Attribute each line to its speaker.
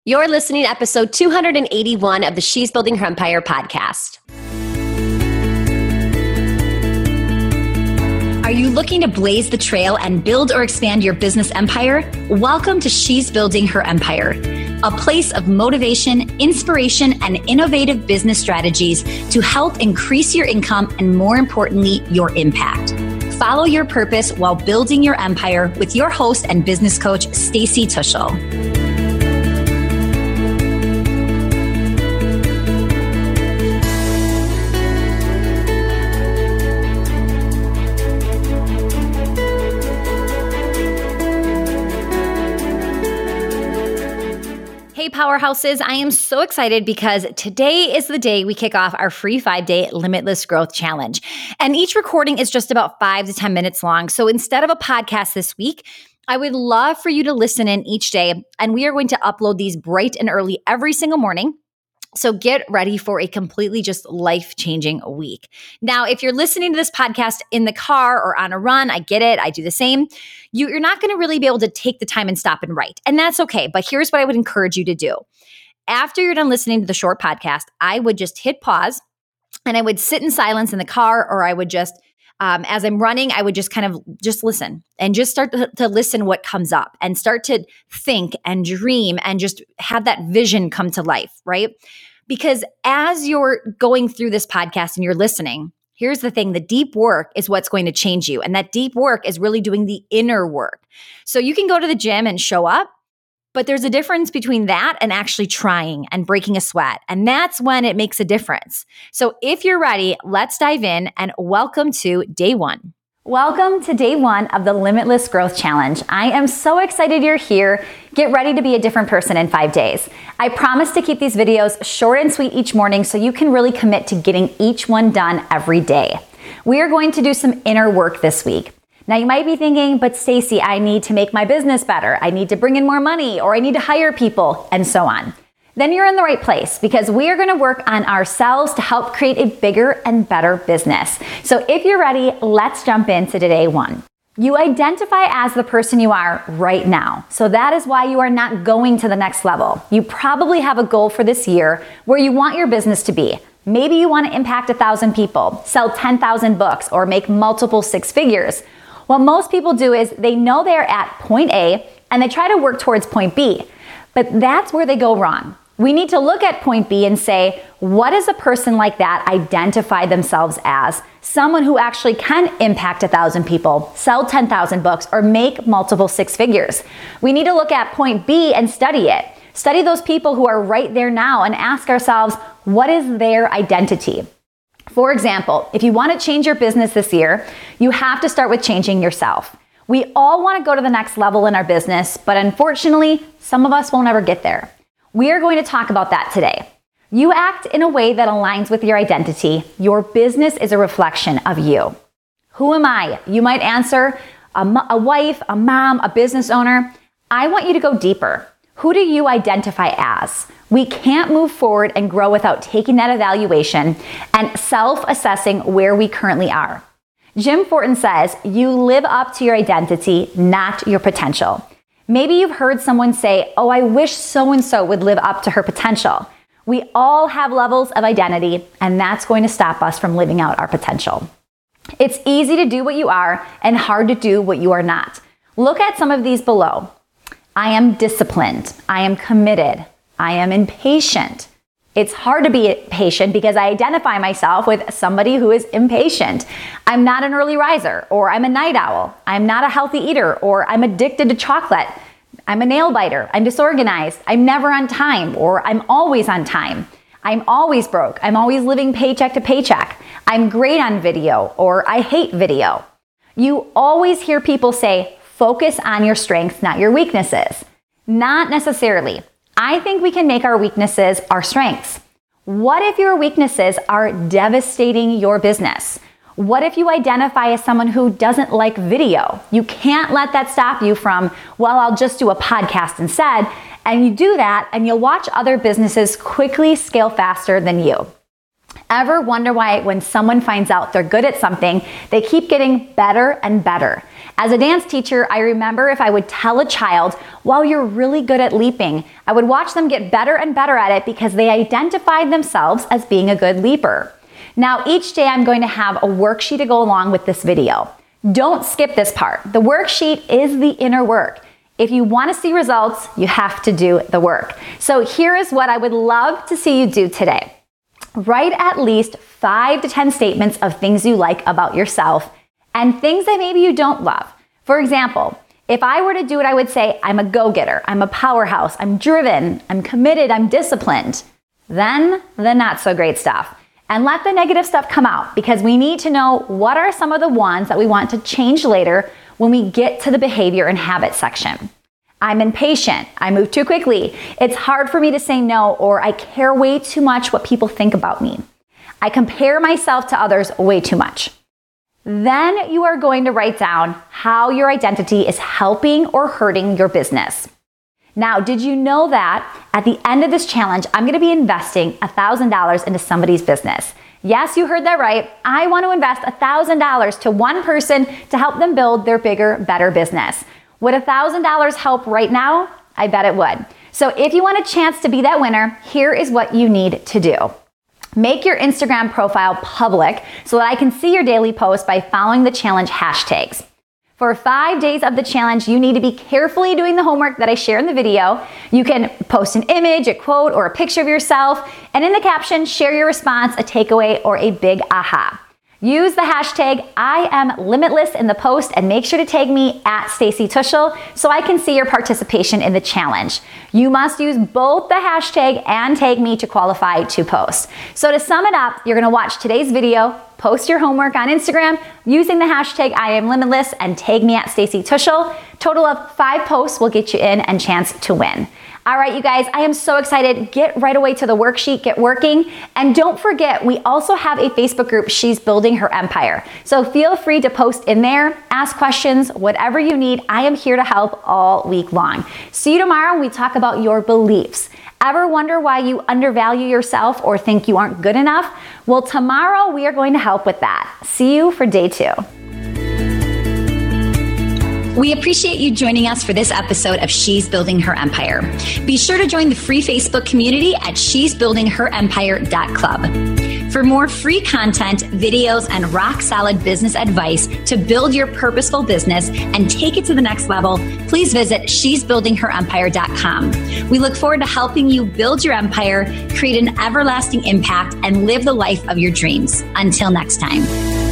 Speaker 1: You're listening to episode 281 of the She's Building Her Empire podcast.
Speaker 2: Are you looking to blaze the trail and build or expand your business empire? Welcome to She's Building Her Empire, a place of motivation, inspiration, and innovative business strategies to help increase your income and, more importantly, your impact. Follow your purpose while building your empire with your host and business coach, Stacey Tuschl. Hey Powerhouses, I am so excited because today is the day we kick off our free 5-day Limitless Growth Challenge. And each recording is just about 5 to 10 minutes long. So instead of a podcast this week, I would love for you to listen in each day. And we are going to upload these bright and early every single morning. So get ready for a completely just life-changing week. Now, if you're listening to this podcast in the car or on a run, I get it. I do the same. You're not going to really be able to take the time and stop and write. And that's okay. But here's what I would encourage you to do. After you're done listening to the short podcast, I would just hit pause and I would sit in silence in the car, or I would just, as I'm running, I would just kind of just listen and just start to listen what comes up and start to think and dream and just have that vision come to life, right? Because as you're going through this podcast and you're listening, here's the thing, the deep work is what's going to change you. And that deep work is really doing the inner work. So you can go to the gym and show up, but there's a difference between that and actually trying and breaking a sweat. And that's when it makes a difference. So if you're ready, let's dive in and welcome to day one. Welcome to day one of the Limitless Growth Challenge. I am so excited you're here. Get ready to be a different person in 5 days. I promise to keep these videos short and sweet each morning so you can really commit to getting each one done every day. We are going to do some inner work this week. Now you might be thinking, but Stacey, I need to make my business better. I need to bring in more money, or I need to hire people, and so on. Then you're in the right place, because we are going to work on ourselves to help create a bigger and better business. So if you're ready, let's jump into day one. You identify as the person you are right now. So that is why you are not going to the next level. You probably have a goal for this year where you want your business to be. Maybe you want to impact 1,000 people, sell 10,000 books, or make multiple 6 figures. What most people do is they know they're at point A and they try to work towards point B. But that's where they go wrong. We need to look at point B and say, what does a person like that identify themselves as? Someone who actually can impact 1,000 people, sell 10,000 books, or make multiple 6 figures. We need to look at point B and study it. Study those people who are right there now and ask ourselves, what is their identity? For example, if you want to change your business this year, you have to start with changing yourself. We all want to go to the next level in our business, but unfortunately, some of us won't ever get there. We are going to talk about that today. You act in a way that aligns with your identity. Your business is a reflection of you. Who am I? You might answer, a wife, a mom, a business owner. I want you to go deeper. Who do you identify as? We can't move forward and grow without taking that evaluation and self-assessing where we currently are. Jim Fortin says, you live up to your identity, not your potential. Maybe you've heard someone say, oh, I wish so-and-so would live up to her potential. We all have levels of identity, and that's going to stop us from living out our potential. It's easy to do what you are and hard to do what you are not. Look at some of these below. I am disciplined. I am committed. I am impatient. It's hard to be patient because I identify myself with somebody who is impatient. I'm not an early riser, or I'm a night owl. I'm not a healthy eater, or I'm addicted to chocolate. I'm a nail biter. I'm disorganized. I'm never on time, or I'm always on time. I'm always broke. I'm always living paycheck to paycheck. I'm great on video, or I hate video. You always hear people say, focus on your strengths, not your weaknesses. Not necessarily. I think we can make our weaknesses our strengths. What if your weaknesses are devastating your business? What if you identify as someone who doesn't like video? You can't let that stop you from, well, I'll just do a podcast instead. And you do that and you'll watch other businesses quickly scale faster than you. Ever wonder why when someone finds out they're good at something, they keep getting better and better? As a dance teacher, I remember if I would tell a child, "Well, you're really good at leaping," I would watch them get better and better at it because they identified themselves as being a good leaper. Now, each day I'm going to have a worksheet to go along with this video. Don't skip this part. The worksheet is the inner work. If you want to see results, you have to do the work. So here is what I would love to see you do today. Write at least 5 to 10 statements of things you like about yourself and things that maybe you don't love. For example, if I were to do it, I would say, I'm a go-getter, I'm a powerhouse, I'm driven, I'm committed, I'm disciplined. Then the not so great stuff. And let the negative stuff come out because we need to know what are some of the ones that we want to change later when we get to the behavior and habit section. I'm impatient. I move too quickly. It's hard for me to say no, or I care way too much what people think about me. I compare myself to others way too much. Then you are going to write down how your identity is helping or hurting your business. Now, did you know that at the end of this challenge, I'm going to be investing $1,000 into somebody's business? Yes, you heard that right. I want to invest $1,000 to one person to help them build their bigger, better business. Would $1,000 help right now? I bet it would. So if you want a chance to be that winner, here is what you need to do. Make your Instagram profile public so that I can see your daily posts by following the challenge hashtags. For 5 days of the challenge, you need to be carefully doing the homework that I share in the video. You can post an image, a quote, or a picture of yourself, and in the caption, share your response, a takeaway, or a big aha. Use the hashtag #IamLimitless in the post and make sure to tag me at Stacy Tuschl so I can see your participation in the challenge. You must use both the hashtag and tag me to qualify to post. So to sum it up, you're gonna watch today's video, post your homework on Instagram using the hashtag #IamLimitless and tag me at Stacy Tuschl. Total of 5 posts will get you in and chance to win. All right, you guys, I am so excited. Get right away to the worksheet, get working. And don't forget, we also have a Facebook group, She's Building Her Empire. So feel free to post in there, ask questions, whatever you need. I am here to help all week long. See you tomorrow when we talk about your beliefs. Ever wonder why you undervalue yourself or think you aren't good enough? Well, tomorrow we are going to help with that. See you for day 2.
Speaker 1: We appreciate you joining us for this episode of She's Building Her Empire. Be sure to join the free Facebook community at she'sbuildingherempire.club. For more free content, videos, and rock-solid business advice to build your purposeful business and take it to the next level, please visit she'sbuildingherempire.com. We look forward to helping you build your empire, create an everlasting impact, and live the life of your dreams. Until next time.